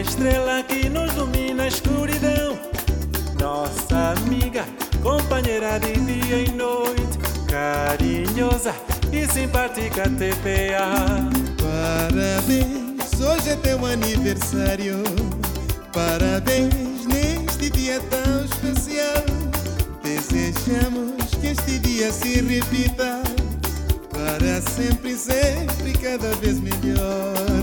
estrela que nos ilumina a escuridão. Nossa amiga, companheira de dia e noite, carinhosa e simpática TPA. Parabéns, hoje é teu aniversário. Parabéns neste dia tão especial. Desejamos que este dia se repita para sempre, sempre, cada vez melhor.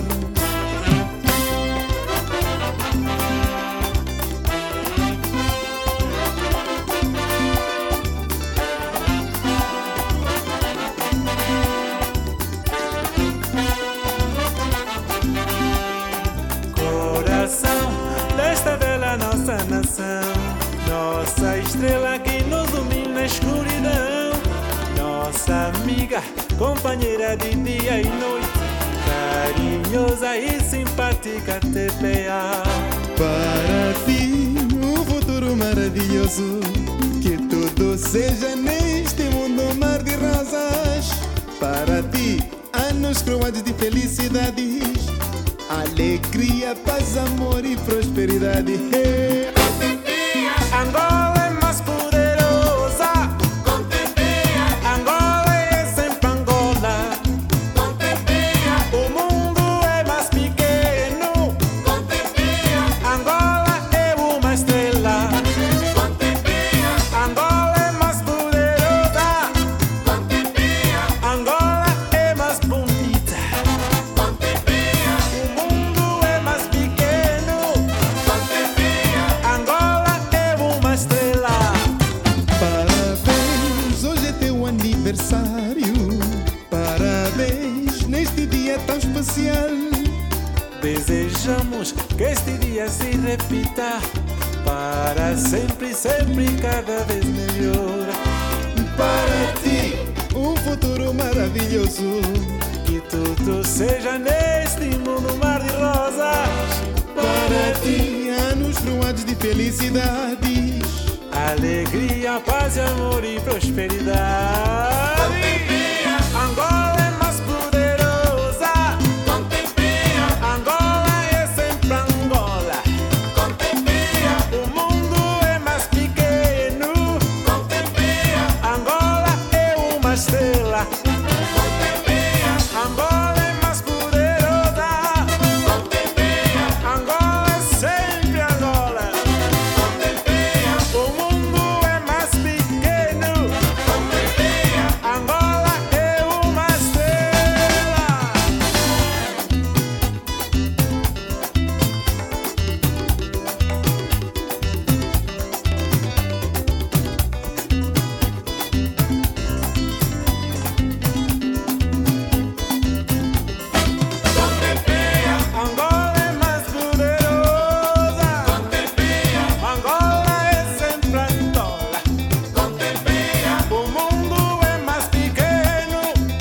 Desta bela nossa nação, nossa estrela que nos ilumina a escuridão, nossa amiga, companheira de dia e noite, carinhosa e simpática TPA. Para ti, um futuro maravilhoso, que tudo seja neste mundo um mar de rosas. Para ti, anos coroados de felicidades, alegria, paz, amor e prosperidade. Angola é mais poderosa. Angola é sempre Angola. O mundo é mais pequeno. Angola é uma estrela. Angola é mais poderosa. Angola é mais bonita. Parabéns neste dia tão especial. Desejamos que este dia se repita para sempre, sempre, cada vez melhor. Para ti, um futuro maravilhoso, que tudo seja neste mundo mar de rosas. Para ti, anos coroados de felicidades, alegria, paz, amor e prosperidade. Angola é mais poderosa. Angola é sempre Angola. O mundo é mais pequeno. Angola é uma estrela. Angola é mais poderosa. Angola é sempre Angola. O mundo é mais pequeno. Angola é uma estrela. Angola é mais poderosa. Angola é sempre Angola. O mundo é mais pequeno.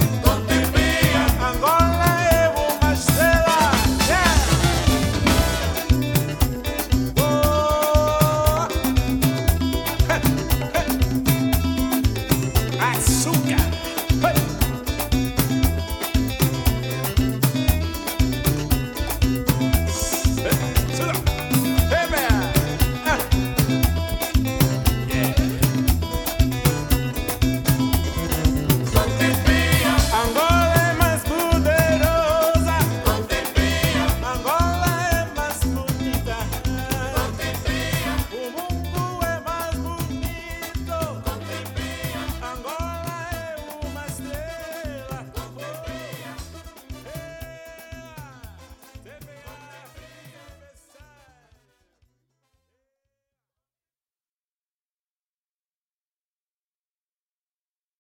Angola é uma estrela. Oh. Açúcar.